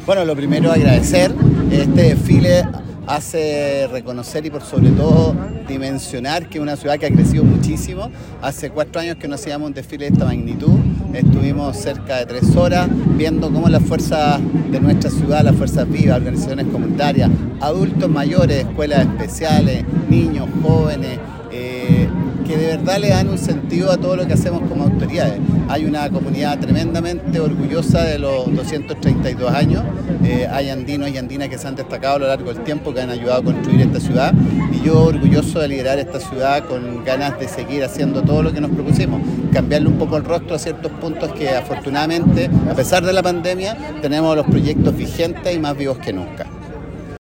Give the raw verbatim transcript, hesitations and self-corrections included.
Bueno, lo primero agradecer. Este desfile hace reconocer y por sobre todo dimensionar que es una ciudad que ha crecido muchísimo. Hace cuatro años que no hacíamos un desfile de esta magnitud. Estuvimos cerca de tres horas viendo cómo las fuerzas de nuestra ciudad, las fuerzas vivas, organizaciones comunitarias, adultos mayores, escuelas especiales, niños, jóvenes, eh, que de verdad le dan un sentido a todo lo que hacemos como autoridades. Hay una comunidad tremendamente orgullosa de los doscientos treinta y dos años. Eh, hay andinos y andinas que se han destacado a lo largo del tiempo, que han ayudado a construir esta ciudad. Y yo orgulloso de liderar esta ciudad con ganas de seguir haciendo todo lo que nos propusimos. Cambiarle un poco el rostro a ciertos puntos que afortunadamente, a pesar de la pandemia, tenemos los proyectos vigentes y más vivos que nunca.